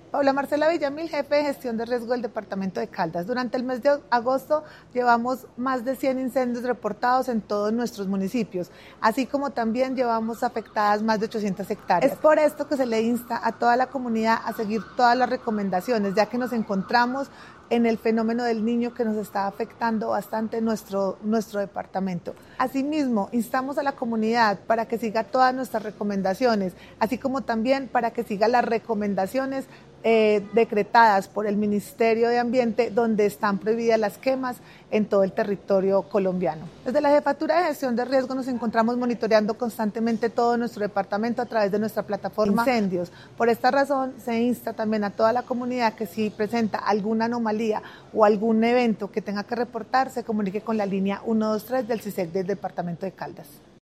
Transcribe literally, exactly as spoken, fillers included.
Paula Marcela Villamil, jefe de gestión de riesgo del departamento de Caldas. Durante el mes de agosto llevamos más de cien incendios reportados en todos nuestros municipios, así como también llevamos afectadas más de ochocientas hectáreas. Es por esto que se le insta a toda la comunidad a seguir todas las recomendaciones, ya que nos encontramos en el fenómeno del niño que nos está afectando bastante nuestro, nuestro departamento. Asimismo, instamos a la comunidad para que siga todas nuestras recomendaciones, así como también para que siga las recomendaciones eh, decretadas por el Ministerio de Ambiente, donde están prohibidas las quemas en todo el territorio colombiano. Desde la Jefatura de Gestión de Riesgo nos encontramos monitoreando constantemente todo nuestro departamento a través de nuestra plataforma Incendios. Por esta razón, se insta también a toda la comunidad que si presenta alguna anomalía o algún evento que tenga que reportar, se comunique con la línea ciento veintitrés del C I S E C del departamento de Caldas.